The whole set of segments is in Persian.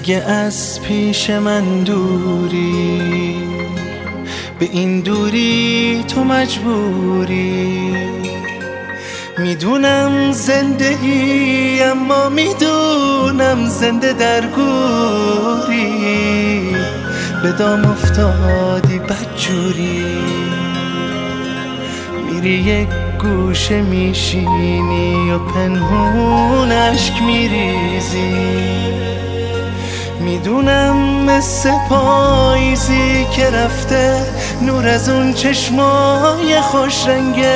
اگه از پیش من دوری، به این دوری تو مجبوری. میدونم زنده ای اما میدونم زنده در گوری. به دام افتادی بدجوری، میری یک گوشه میشینی و پنهون اشک میریزی. میدونم مثل پاییزی که رفته نور از اون چشمای خوش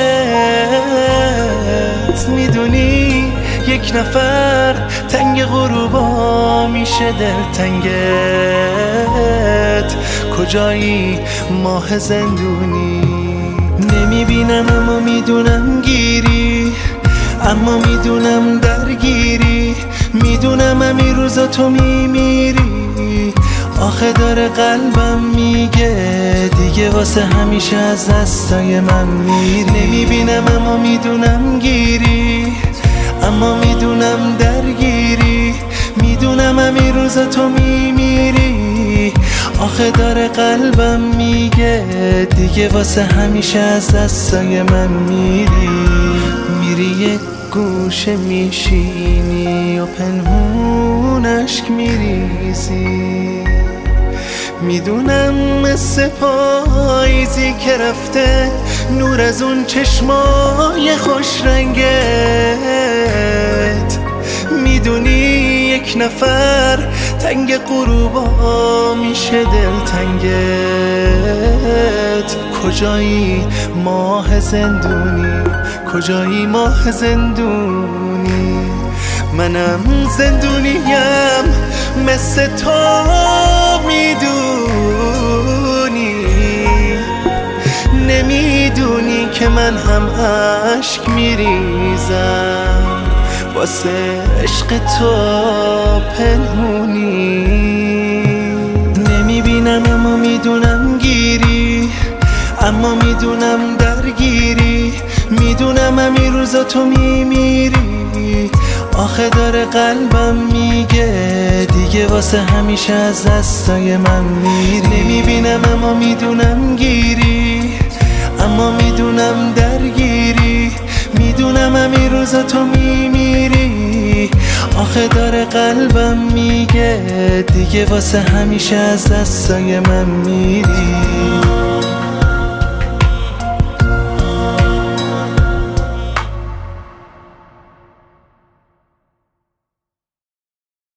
رنگت. میدونی یک نفر تنگ غروبا میشه دلتنگت. کجایی ماه زندونی؟ نمیبینم اما میدونم گیری، اما میدونم درگیری. میدونم همین روزا تو میمیری. آخه داره قلبم میگه دیگه واسه همیشه از دستای من میری. نمیبینم اما میدونم گیری، اما میدونم درگیری. میدونم همین روزا تو میمیری. آخه داره قلبم میگه دیگه واسه همیشه از دستای من میری. میری یک گوشه میشینی و پنهون اشک میریزی. میدونم مثل پاییزی که رفته نور از اون چشمای خوش رنگت. میدونی یک نفر تنگ غروبا میشه دلتنگت. کجایی ماه زندونی؟ کجایی ماه زندونی؟ منم زندونیم مثل تو میدونی. نمیدونی که من هم اشک میریزم واسه عشق تو پنهونی. نمیبینم اما میدونم گیری، اما میدونم درگیری. میدونم همین روزا تو میمیری. آخه داره قلبم میگه دیگه واسه همیشه از دستای من میری. نمیبینم اما میدونم گیری، اما میدونم درگیری. میدونم همین روزا تو میمیری. آخه داره قلبم میگه دیگه واسه همیشه از دستای من میری.